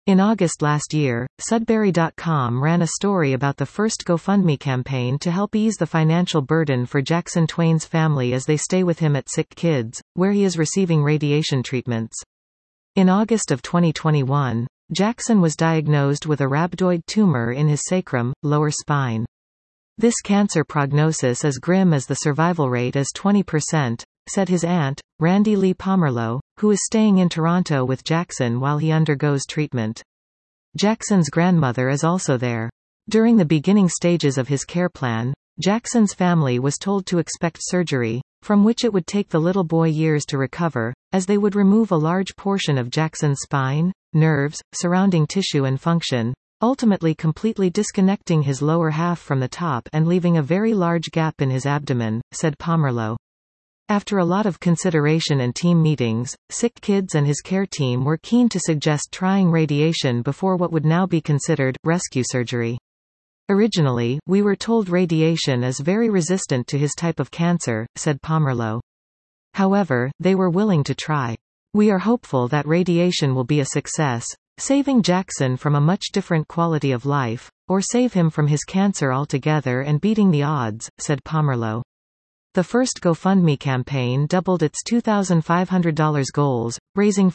In August last year, Sudbury.com ran a story about the first GoFundMe campaign to help ease the financial burden for Jackson Twain's family as they stay with him at Sick Kids, where he is receiving radiation treatments. In August of 2021, Jackson was diagnosed with a rhabdoid tumor in his sacrum, lower spine. This cancer prognosis is grim as the survival rate is 20%, said his aunt, Randy Lee Pomerleau, who is staying in Toronto with Jackson while he undergoes treatment. Jackson's grandmother is also there. During the beginning stages of his care plan, Jackson's family was told to expect surgery, from which it would take the little boy years to recover, as they would remove a large portion of Jackson's spine, nerves, surrounding tissue and function, ultimately completely disconnecting his lower half from the top and leaving a very large gap in his abdomen, said Pomerleau. After a lot of consideration and team meetings, Sick Kids and his care team were keen to suggest trying radiation before what would now be considered rescue surgery. Originally, we were told radiation is very resistant to his type of cancer, said Pomerleau. However, they were willing to try. We are hopeful that radiation will be a success, saving Jackson from a much different quality of life, or save him from his cancer altogether and beating the odds, said Pomerleau. The first GoFundMe campaign doubled its $2,500 goals, raising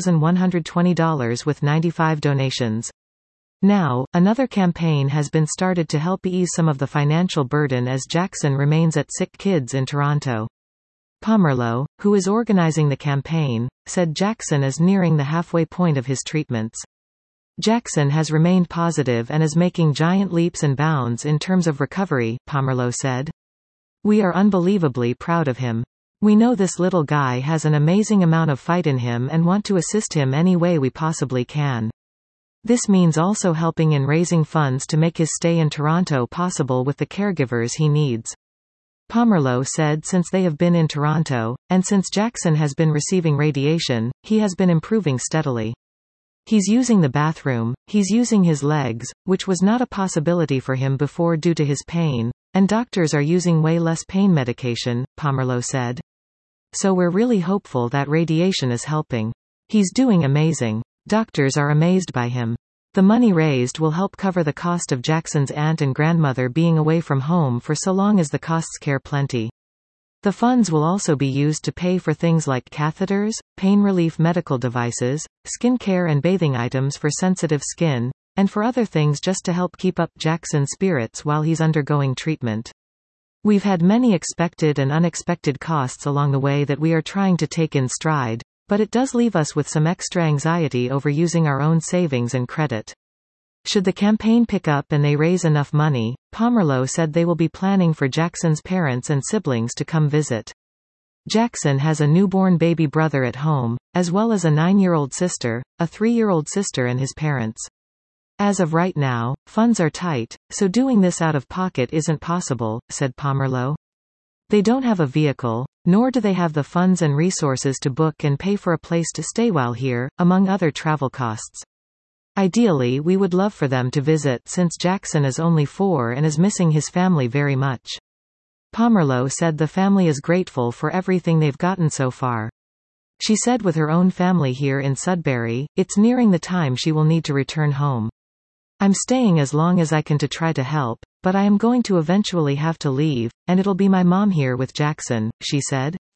$5,120 with 95 donations. Now, another campaign has been started to help ease some of the financial burden as Jackson remains at Sick Kids in Toronto. Pomerleau, who is organizing the campaign, said Jackson is nearing the halfway point of his treatments. Jackson has remained positive and is making giant leaps and bounds in terms of recovery, Pomerleau said. We are unbelievably proud of him. We know this little guy has an amazing amount of fight in him and want to assist him any way we possibly can. This means also helping in raising funds to make his stay in Toronto possible with the caregivers he needs. Pomerleau said since they have been in Toronto, and since Jackson has been receiving radiation, he has been improving steadily. He's using the bathroom, he's using his legs, which was not a possibility for him before due to his pain, and doctors are using way less pain medication, Pomerleau said. So we're really hopeful that radiation is helping. He's doing amazing. Doctors are amazed by him. The money raised will help cover the cost of Jackson's aunt and grandmother being away from home for so long as the costs care plenty. The funds will also be used to pay for things like catheters, pain relief medical devices, skin care and bathing items for sensitive skin, and for other things just to help keep up Jackson's spirits while he's undergoing treatment. We've had many expected and unexpected costs along the way that we are trying to take in stride, but it does leave us with some extra anxiety over using our own savings and credit. Should the campaign pick up and they raise enough money, Pomerleau said they will be planning for Jackson's parents and siblings to come visit. Jackson has a newborn baby brother at home, as well as a 9-year-old sister, a 3-year-old sister and his parents. As of right now, funds are tight, so doing this out of pocket isn't possible, said Pomerleau. They don't have a vehicle, nor do they have the funds and resources to book and pay for a place to stay while here, among other travel costs. Ideally, we would love for them to visit since Jackson is only 4 and is missing his family very much. Pomerleau said the family is grateful for everything they've gotten so far. She said with her own family here in Sudbury, it's nearing the time she will need to return home. I'm staying as long as I can to try to help, but I am going to eventually have to leave, and it'll be my mom here with Jackson, she said.